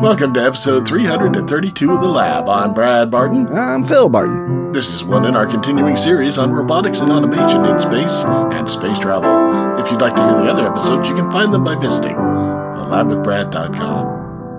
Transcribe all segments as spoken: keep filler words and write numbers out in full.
Welcome to episode three hundred thirty-two of The Lab. I'm Brad Barton. I'm Phil Barton. This is one in our continuing series on robotics and automation in space and space travel. If you'd like to hear the other episodes, you can find them by visiting the lab with brad dot com.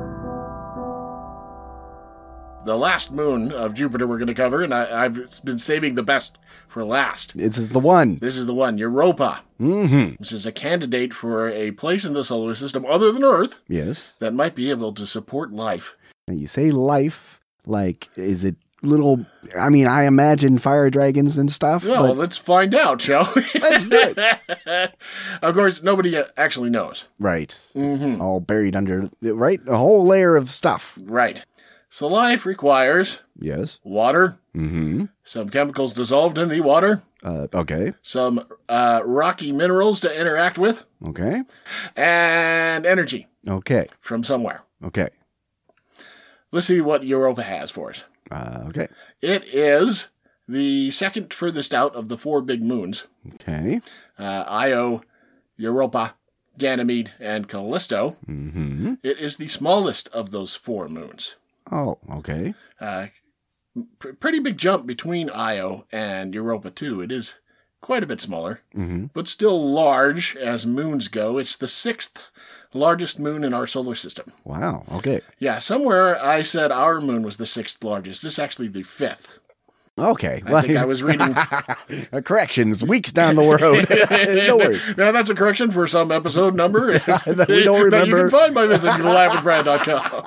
The last moon of Jupiter we're going to cover, and I, I've been saving the best for last. This is the one. This is the one, Europa. Mm-hmm. This is a candidate for a place in the solar system other than Earth Yes. that might be able to support life. And you say life, like, is it little, I mean, I imagine fire dragons and stuff. Well, but let's find out, shall we? Let's do it. Of course, nobody actually knows. Right. Mm-hmm. All buried under, right? A whole layer of stuff. Right. So life requires Yes. water, Mm-hmm. some chemicals dissolved in the water, Uh, okay. some uh, rocky minerals to interact with, Okay. and energy Okay. from somewhere. Okay. Let's see what Europa has for us. Uh, okay. It is the second furthest out of the four big moons, Okay. uh, Io, Europa, Ganymede, and Callisto. Mm-hmm. It is the smallest of those four moons. Oh, okay. Uh, pr- pretty big jump between Io and Europa, too. It is quite a bit smaller, Mm-hmm. but still large as moons go. It's the sixth largest moon in our solar system. Wow. Okay. Yeah, somewhere I said our moon was the sixth largest. This is actually the fifth. Okay. I think I was reading... Corrections weeks down the road. No worries. Now, that's a correction for some episode number That we don't that you remember. can find by visiting the lab with brad dot com.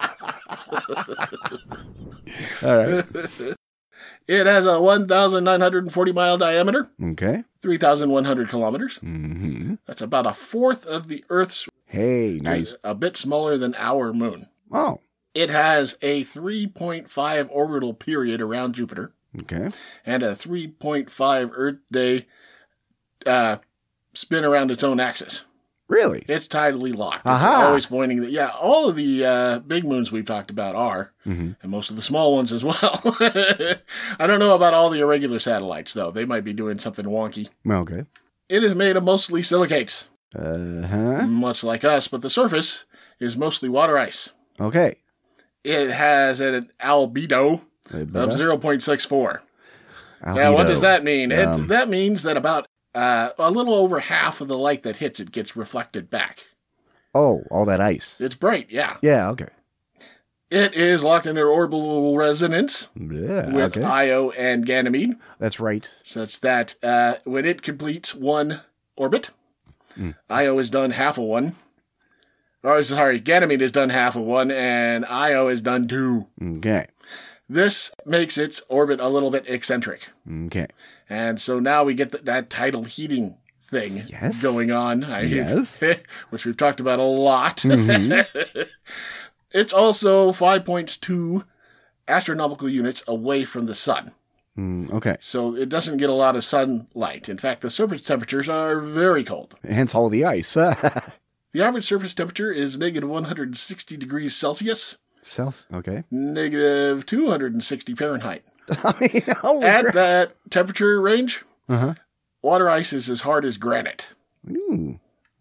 All right. It has a one thousand nine hundred forty mile diameter, Okay. three thousand one hundred kilometers. Mm-hmm. That's about a fourth of the Earth's, Hey, nice. a bit smaller than our moon. Oh, It has a three point five orbital period around Jupiter okay. and a three point five Earth day uh, spin around its own axis. Really? It's tidally locked. It's Aha. always pointing that, yeah, all of the uh, big moons we've talked about are, Mm-hmm. and most of the small ones as well. I don't know about all the irregular satellites, though. They might be doing something wonky. Okay. It is made of mostly silicates, Uh-huh. much like us, but the surface is mostly water ice. Okay. It has an albedo of zero point six four. Now, what does that mean? Um, It, that means that about uh, a little over half of the light that hits it gets reflected back. Oh, all that ice. It's bright, yeah. Yeah, okay. It is locked in an orbital resonance Yeah, with okay. Io and Ganymede, That's right. such that uh, when it completes one orbit, Mm. Io is done half of one. Or, sorry, Ganymede is done half of one, and Io is done two. Okay. This makes its orbit a little bit eccentric. Okay. And so now we get th- that tidal heating thing Yes. going on. I, Yes. which we've talked about a lot. Mhm. It's also five point two astronomical units away from the sun. Mm, okay. So it doesn't get a lot of sunlight. In fact, the surface temperatures are very cold. Hence all the ice. The average surface temperature is negative one hundred sixty degrees Celsius, Celsius. Okay. negative two hundred sixty Fahrenheit. I mean, holy At crap. that temperature range, Uh-huh. water ice is as hard as granite. Ooh.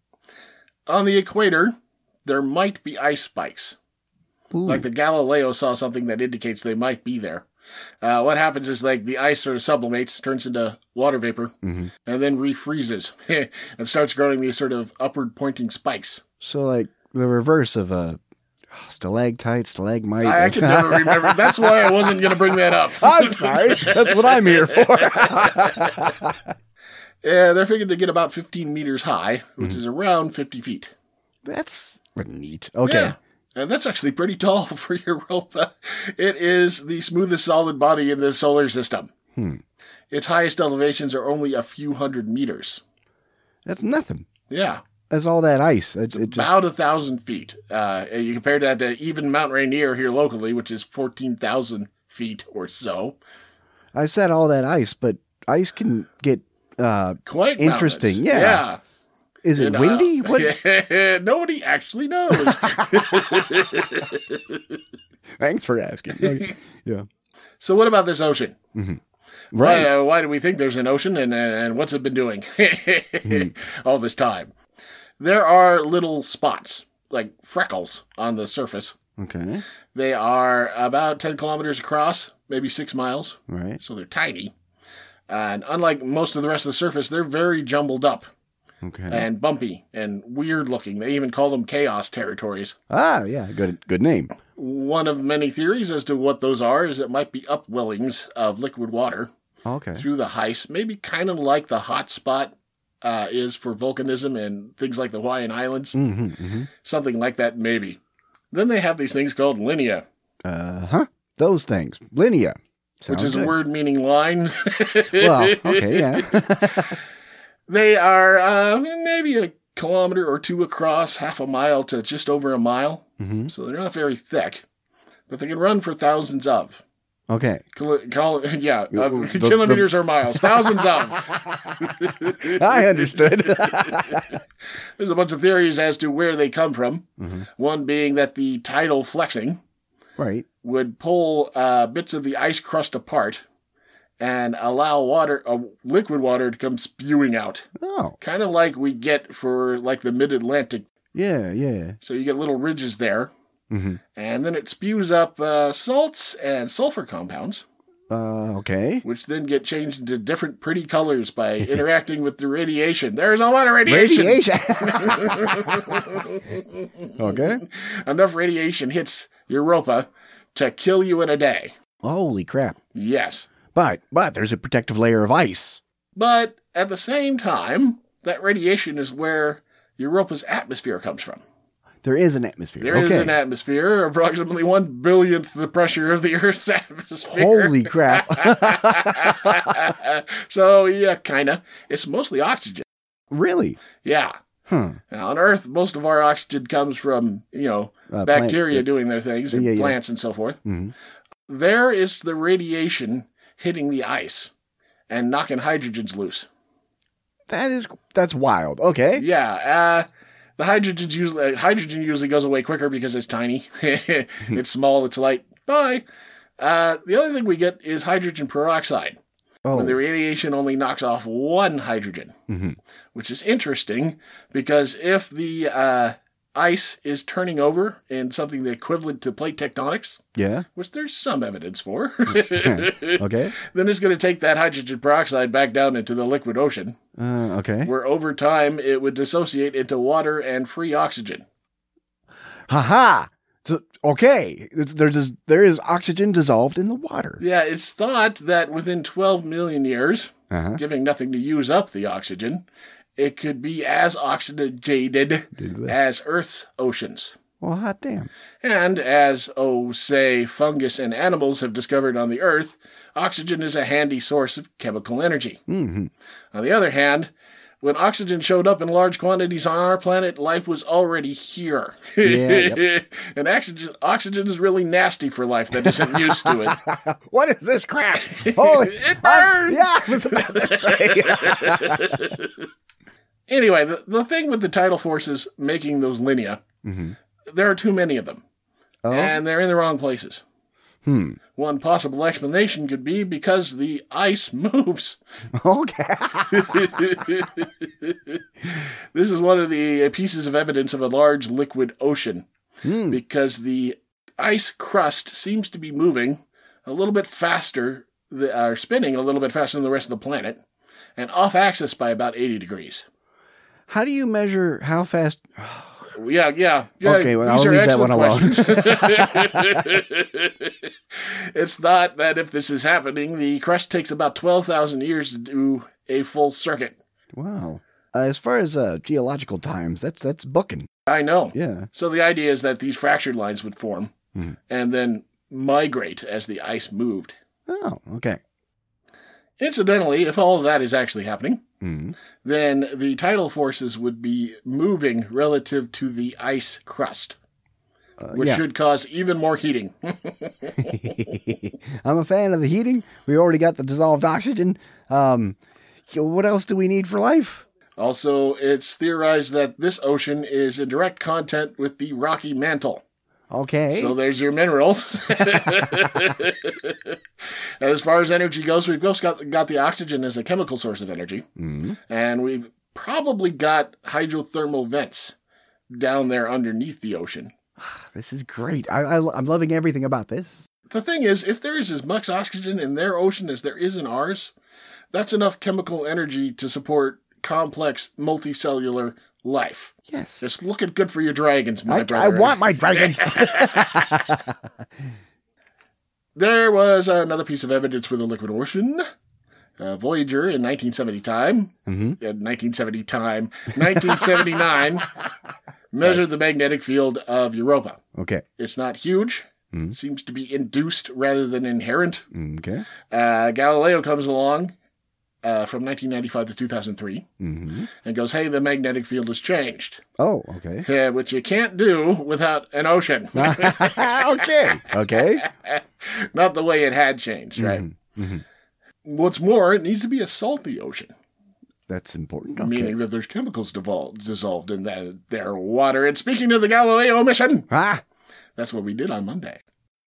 On the equator, there might be ice spikes. Ooh. Like the Galileo saw something that indicates they might be there. Uh, what happens is like the ice sort of sublimates, turns into water vapor, Mm-hmm. and then refreezes and starts growing these sort of upward pointing spikes. So, like, the reverse of a stalactite, stalagmite. I actually never remember. That's why I wasn't going to bring that up. I'm sorry. That's what I'm here for. Yeah, they're figured to get about fifteen meters high, which Mhm. is around fifty feet. That's neat. Okay. Yeah. And that's actually pretty tall for Europa. It is the smoothest solid body in the solar system. Hmm. Its highest elevations are only a few hundred meters. That's nothing. Yeah, That's all that ice. It, it just, about a thousand feet. Uh, you compare that to even Mount Rainier here locally, which is fourteen thousand feet or so. I said all that ice, but ice can get uh, Quite interesting. mountainous. Yeah. Is it And, uh, windy? What? Nobody actually knows. Thanks for asking. Okay. Yeah. So what about this ocean? Right. Why, uh, why do we think there's an ocean, and, and what's it been doing all this time? There are little spots, like freckles on the surface, Okay. They are about ten kilometers across, maybe six miles. Right. So they're tiny. And unlike most of the rest of the surface, they're very jumbled up Okay. and bumpy and weird looking. They even call them chaos territories. Ah, yeah. Good good name. One of many theories as to what those are is it might be upwellings of liquid water Okay. through the ice, maybe kind of like the hot spot uh, is for volcanism and things like the Hawaiian Islands. Mm-hmm, mm-hmm. Something like that, maybe. Then they have these things called lineae, Uh-huh. Those things. Linear. which Sounds is good. a word meaning line. Well, okay, yeah. They are uh, maybe a kilometer or two across, half a mile to just over a mile. Mm-hmm. So they're not very thick, but they can run for thousands of. Okay. Kil- kil- yeah, The- of the- kilometers or miles, thousands of. I understood. There's a bunch of theories as to where they come from. Mhm. One being that the tidal flexing Right. would pull uh, bits of the ice crust apart and allow water, uh, liquid water, to come spewing out. Oh, Kind of like we get for like the mid-Atlantic. yeah, yeah. So you get little ridges there, Mm-hmm. and then it spews up uh, salts and sulfur compounds, Uh, okay. which then get changed into different pretty colors by interacting with the radiation. There's a lot of radiation. Radiation. Okay. Enough radiation hits Europa to kill you in a day. Holy crap. Yes. But, but there's a protective layer of ice. But at the same time, that radiation is where Europa's atmosphere comes from. There is an atmosphere. There is okay. an atmosphere, approximately one billionth the pressure of the Earth's atmosphere. Holy crap. So, yeah, kind of. It's mostly oxygen. Really? Yeah. Huh. Now, on Earth, most of our oxygen comes from, you know, Uh, bacteria plant- doing their things, and Yeah, yeah. plants and so forth. Mhm. There is the radiation hitting the ice and knocking hydrogens loose. That is, that's wild. Okay. Yeah, uh, the hydrogen's usually, uh, hydrogen usually goes away quicker because it's tiny. It's small, it's light. Bye. Uh, the other thing we get is hydrogen peroxide, Oh. when the radiation only knocks off one hydrogen, Mhm. which is interesting because if the uh, ice is turning over in something the equivalent to plate tectonics, Yeah. which there's some evidence for, Okay. then it's going to take that hydrogen peroxide back down into the liquid ocean, Uh, okay. where over time it would dissociate into water and free oxygen. Ha-ha. So, okay. It's- There's this, there is oxygen dissolved in the water. Yeah, it's thought that within twelve million years, Uh-huh. giving nothing to use up the oxygen, it could be as oxygenated as Earth's oceans. Well, hot damn. And as, oh, say, fungus and animals have discovered on the Earth, oxygen is a handy source of chemical energy. Mm-hmm. On the other hand, when oxygen showed up in large quantities on our planet, life was already here. Yeah, And oxygen, oxygen is really nasty for life that isn't used to it. What is this crap? Holy, It burns! yeah, I was about to say. Anyway, the, the thing with the tidal forces making those lineae, Mm-hmm. there are too many of them. Oh. And they're in the wrong places. Hmm. One possible explanation could be because the ice moves. Okay. This is one of the pieces of evidence of a large liquid ocean, Hmm. because the ice crust seems to be moving a little bit faster, the, or spinning a little bit faster than the rest of the planet, and off axis by about eighty degrees. How do you measure how fast? Yeah, yeah. yeah. Okay, well, These I'll are leave that one excellent alone. questions. It's thought that if this is happening, the crust takes about twelve thousand years to do a full circuit. Wow. Uh, as far as uh, geological times, that's that's booking. I know. Yeah. So the idea is that these fractured lines would form Mhm. and then migrate as the ice moved. Oh, okay. Incidentally, if all of that is actually happening, Mm. then the tidal forces would be moving relative to the ice crust, Uh, which yeah. should cause even more heating. I'm a fan of the heating. We already got the dissolved oxygen. Um, what else do we need for life? Also, it's theorized that this ocean is in direct contact with the Rocky Mantle. Okay. So there's your minerals. And as far as energy goes, we've both got, got the oxygen as a chemical source of energy. Mm. And we've probably got hydrothermal vents down there underneath the ocean. This is great. I, I, I'm loving everything about this. The thing is, if there is as much oxygen in their ocean as there is in ours, that's enough chemical energy to support complex multicellular life. Yes. It's looking good for your dragons, my I, brother. I want my dragons. There was another piece of evidence for the liquid ocean. Uh, Voyager in nineteen seventy time, Mm-hmm. in nineteen seventy time, nineteen seventy-nine, measured the magnetic field of Europa. Okay. It's not huge. Mhm. It seems to be induced rather than inherent. Okay. Uh, Galileo comes along uh, from nineteen ninety-five to two thousand three Mm-hmm. and goes, hey, the magnetic field has changed, Oh, okay. uh, which you can't do without an ocean. okay. Okay. Not the way it had changed, right? Mhm. Mhm. What's more, it needs to be a salty ocean, That's important. Okay. meaning that there's chemicals devol- dissolved in that, their water. And speaking of the Galileo mission, Ah. that's what we did on Monday.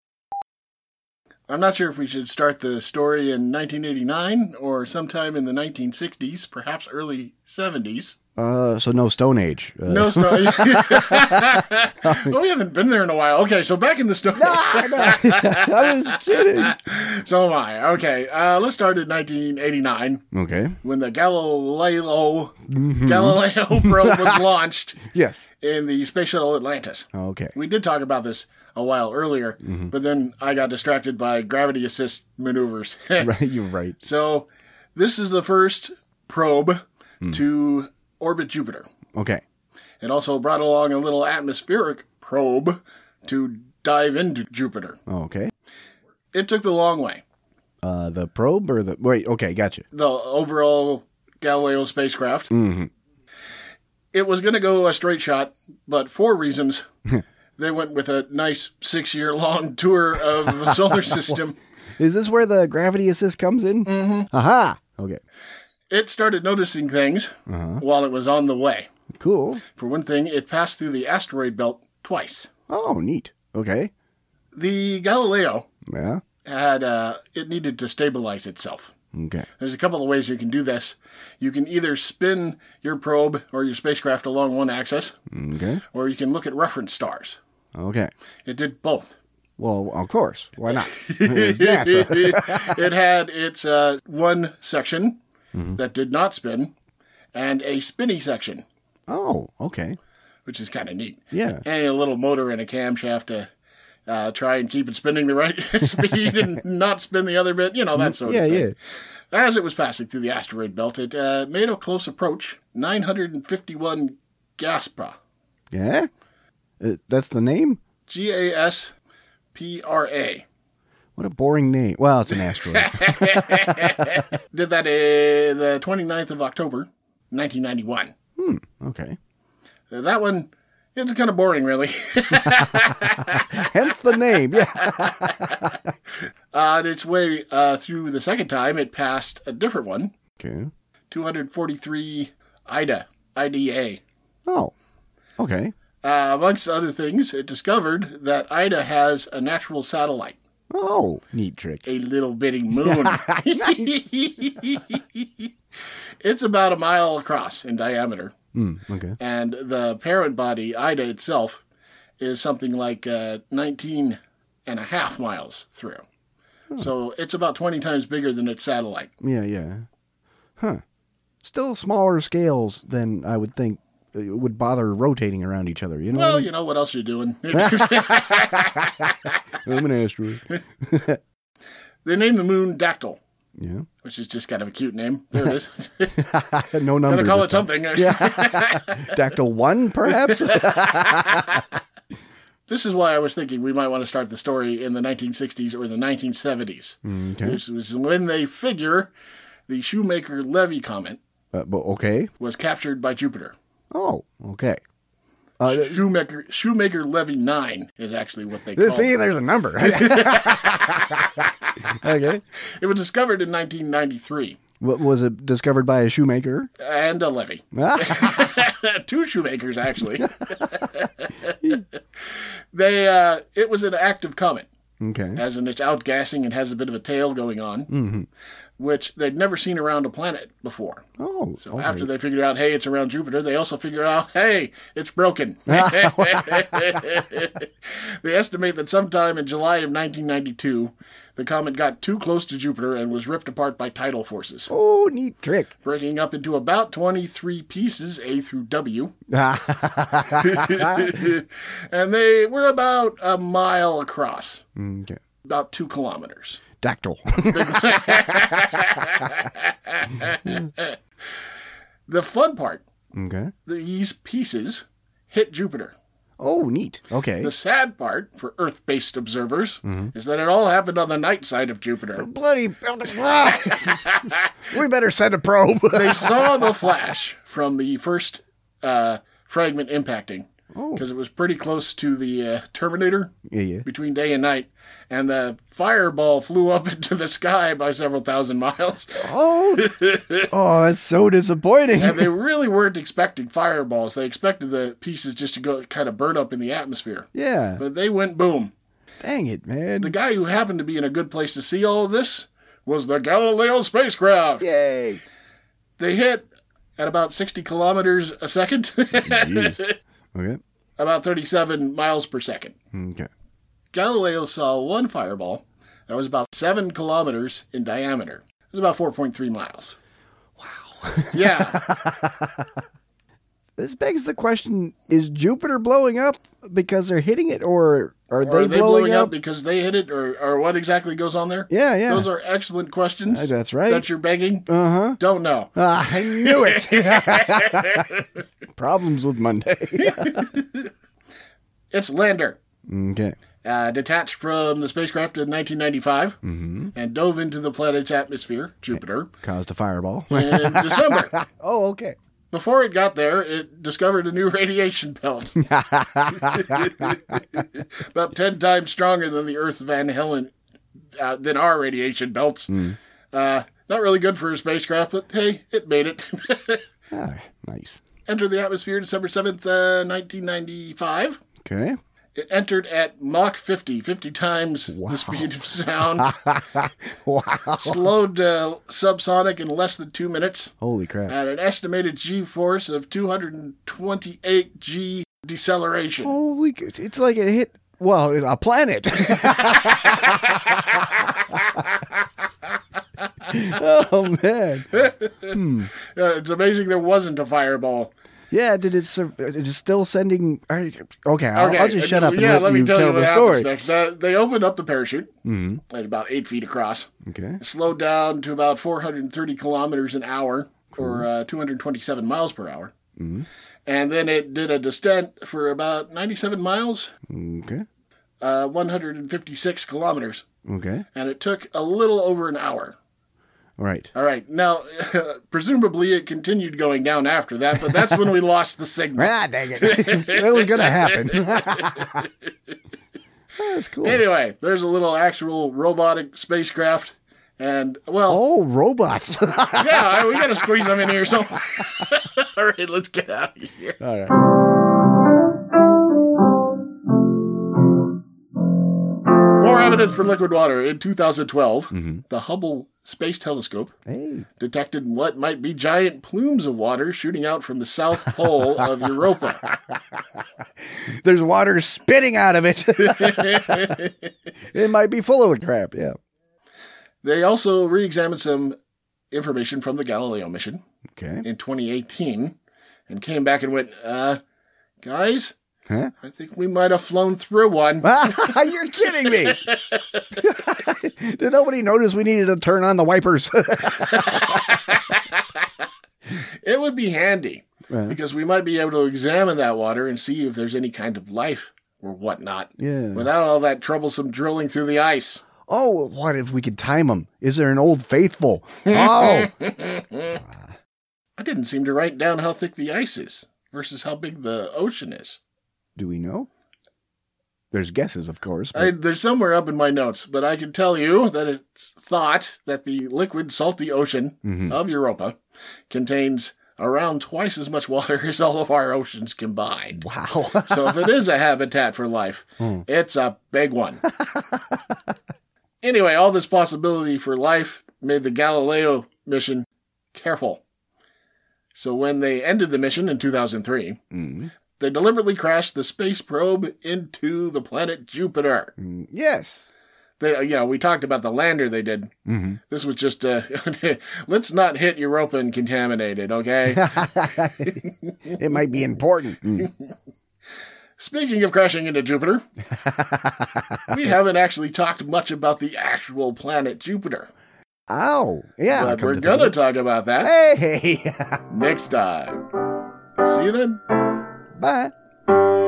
I'm not sure if we should start the story in nineteen eighty-nine or sometime in the nineteen sixties, perhaps early seventies. Uh, so no Stone Age. Uh, No story. Well, we haven't been there in a while. Okay, so back in the story. Ah, no. I was kidding. So am I. Okay, uh, let's start in nineteen eighty-nine Okay. when the Galileo Mhm. Galileo probe was launched Yes. in the Space Shuttle Atlantis. Okay. We did talk about this a while earlier, Mm-hmm. but then I got distracted by gravity assist maneuvers. Right. You're right. So this is the first probe Hmm. to orbit Jupiter. Okay. It also brought along a little atmospheric probe to dive into Jupiter. Okay. It took the long way. Uh, the probe or the wait? Okay, gotcha. The overall Galileo spacecraft. Mm-hmm. It was going to go a straight shot, but for reasons, they went with a nice six-year-long tour of the solar system. Is this where the gravity assist comes in? Mm-hmm. Aha. Okay. It started noticing things Uh-huh. while it was on the way. Cool. For one thing, it passed through the asteroid belt twice. Oh, neat. Okay. The Galileo Yeah. had, uh, it needed to stabilize itself. Okay. There's a couple of ways you can do this. You can either spin your probe or your spacecraft along one axis, Okay. or you can look at reference stars. Okay. It did both. Well, of course. Why not? It's NASA. It had its uh, one section that did not spin and a spinny section, Oh, okay. which is kind of neat. Yeah. And a little motor and a camshaft to uh, try and keep it spinning the right speed and not spin the other bit, you know, that sort Yeah, of thing. yeah. As it was passing through the asteroid belt, it uh, made a close approach, nine hundred fifty-one Gaspra. Yeah? Uh, that's the name? G A S P R A. What a boring name. Well, it's an asteroid. Did that uh, the twenty-ninth of October, nineteen ninety-one. hmm. Okay. Uh, that one, it was kind of boring, really. Hence the name. Yeah. On its way uh, through the second time, it passed a different one, Okay. two hundred forty-three IDA, I D A. Oh. Okay. Uh, amongst other things, it discovered that IDA has a natural satellite, Oh, neat trick. a little bitty moon. It's about a mile across in diameter, Hmm. Okay. and the parent body, IDA itself, is something like uh, nineteen and a half miles through. So it's about twenty times bigger than its satellite. Yeah, yeah. Huh. Still smaller scales than I would think uh, would bother rotating around each other, you know? Well, you know what else you're doing. I'm an asteroid. They named the moon Dactyl, Yeah. which is just kind of a cute name. There it is. No number. Gonna call this it time. something. Yeah. Dactyl one, perhaps? This is why I was thinking we might want to start the story in the nineteen sixties or the nineteen seventies. Okay. This was when they figure the Shoemaker-Levy comet Uh, but okay. was captured by Jupiter. Oh, okay. Uh, th- Shoemaker Shoemaker-Levy nine is actually what they call see, it. there's a number. Okay. It was discovered in nineteen ninety-three. What was it discovered by a shoemaker? And a levy. Two shoemakers, actually. they uh, It was an active comet, Okay. as in it's outgassing and has a bit of a tail going on. Mm-hmm. which they'd never seen around a planet before. Oh. So okay. after they figured out, hey, it's around Jupiter, they also figured out, hey, it's broken. They estimate that sometime in July of nineteen ninety-two, the comet got too close to Jupiter and was ripped apart by tidal forces, Oh, neat trick. breaking up into about twenty-three pieces, A through W. And they were about a mile across, Okay. about two kilometers. Dactyl. The fun part, Okay. these pieces hit Jupiter. Oh, neat. Okay. The sad part for Earth-based observers is that it all happened on the night side of Jupiter. Bloody. We better send a probe. They saw the flash from the first uh, fragment impacting Oh. because it was pretty close to the uh, Terminator Yeah, yeah. between day and night, and the fireball flew up into the sky by several thousand miles. Oh. Oh, that's so disappointing. And they really weren't expecting fireballs. They expected the pieces just to go kind of burn up in the atmosphere. Yeah. But they went boom. Dang it, man. The guy who happened to be in a good place to see all of this was the Galileo spacecraft. Yay. They hit at about sixty kilometers a second, Jeez. Okay. about thirty-seven miles per second. Okay. Galileo saw one fireball that was about seven kilometers in diameter. It was about four point three miles. Wow. Yeah. This begs the question, is Jupiter blowing up because they're hitting it, or are, Or they, are they blowing, blowing up? up because they hit it, or, or what exactly goes on there? Yeah, yeah. Those are excellent questions. Uh, that's right. That you're begging. Uh-huh. Don't know. Ah, I knew it. Problems with Monday. It's Lander. Okay. Uh, detached from the spacecraft in nineteen ninety-five Mm-hmm. and dove into the planet's atmosphere, Jupiter, Caused a fireball. in December. Oh, okay. Before it got there, it discovered a new radiation belt. About ten times stronger than the Earth's Van Halen, uh, than our radiation belts. Mm. Uh, not really good for a spacecraft, but hey, it made it. Ah, nice. Entered the atmosphere December seventh, uh, nineteen ninety-five. Okay. It entered at Mach fifty, fifty times Wow. the speed of sound. Wow. Slowed uh, subsonic in less than two minutes. Holy crap. At an estimated G-force of two hundred twenty-eight G deceleration. Holy, c- it's like it hit, well, a planet. Oh, man. Hmm. Uh, it's amazing there wasn't a fireball. Yeah, did it, sur- it is still sending, all right, okay, I'll, I'll just shut up and yeah, let, let me you tell, tell you the what story. happens next. Uh, they opened up the parachute Mm-hmm. at about eight feet across. Okay. Slowed down to about four hundred thirty kilometers an hour, or uh, two hundred twenty-seven miles per hour. Mm-hmm. And then it did a descent for about ninety-seven miles, Okay. uh, one hundred fifty-six kilometers. Okay. And it took a little over an hour. All right. All right. Now, presumably it continued going down after that, but that's when we lost the signal. Ah, dang it. It was going to happen. That's cool. Anyway, there's a little actual robotic spacecraft. And, well, Oh, robots. yeah, we got to squeeze them in here. So, all right, let's get out of here. All right. More evidence for liquid water. In two thousand twelve, Mm-hmm. the Hubble Space Telescope Hey. detected what might be giant plumes of water shooting out from the south pole of Europa. There's water spitting out of it. It might be full of the crap, yeah. They also re-examined some information from the Galileo mission Okay. in twenty eighteen and came back and went, uh, guys, Huh? I think we might have flown through one. You're kidding me. Did nobody notice we needed to turn on the wipers? It would be handy Right. because we might be able to examine that water and see if there's any kind of life or whatnot Yeah. without all that troublesome drilling through the ice. Oh, what if we could time them? Is there an old faithful? Oh, I didn't seem to write down how thick the ice is versus how big the ocean is. do we know? There's guesses, of course. But... I, there's somewhere up in my notes, but I can tell you that it's thought that the liquid salty ocean Mhm. of Europa contains around twice as much water as all of our oceans combined. Wow. So if it is a habitat for life, Hmm. it's a big one. Anyway, all this possibility for life made the Galileo mission careful. So when they ended the mission in two thousand three, Mm. they deliberately crashed the space probe into the planet Jupiter. Mm, yes. They, you know, we talked about the lander they did. Mm-hmm. This was just, uh, let's not hit Europa and contaminate it, okay? It might be important. Mm. Speaking of crashing into Jupiter, we haven't actually talked much about the actual planet Jupiter. Ow. Yeah. But come we're to going to think talk about that of it. Hey. next time. See you then. Bye.